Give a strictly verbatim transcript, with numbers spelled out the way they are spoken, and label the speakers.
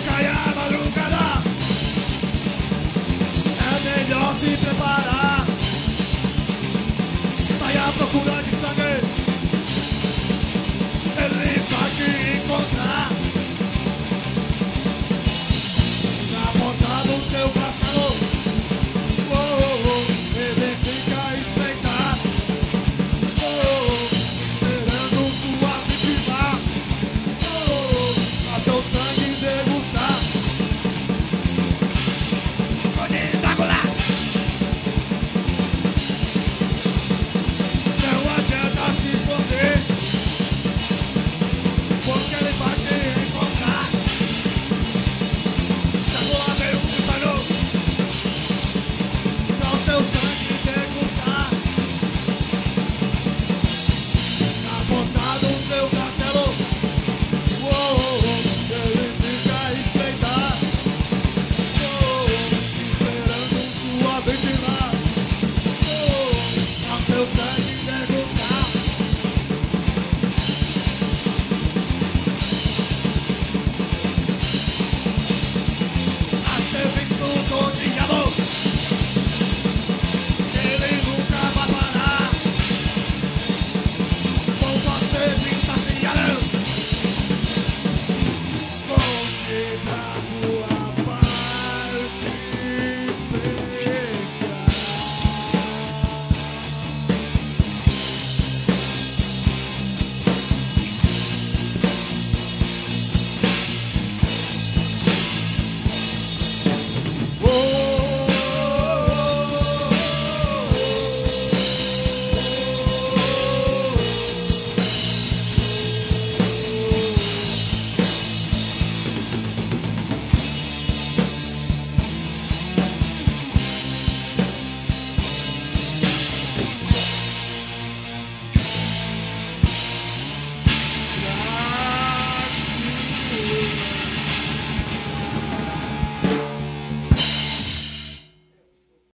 Speaker 1: cai a madrugada, é melhor se preparar. Sai à procura de sangue, ele vai te encontrar. Na porta do seu castelo, oh, oh, oh, ele fica a espreitar, oh, oh, esperando sua vítima, oh, oh, a seu sangue degustar. Conde Drácula, não adianta se esconder, porque ele vai te encontrar. Drácula veio de pano pra o seu sangue degustar. Na porta do seu castelo, oh, oh, oh, ele fica a espreitar, oh, oh, esperando sua vítima, oh, oh, a seu sangue degustar. A serviço do diabo, ele nunca vai parar. Com você me saciarão, Conde Drácula.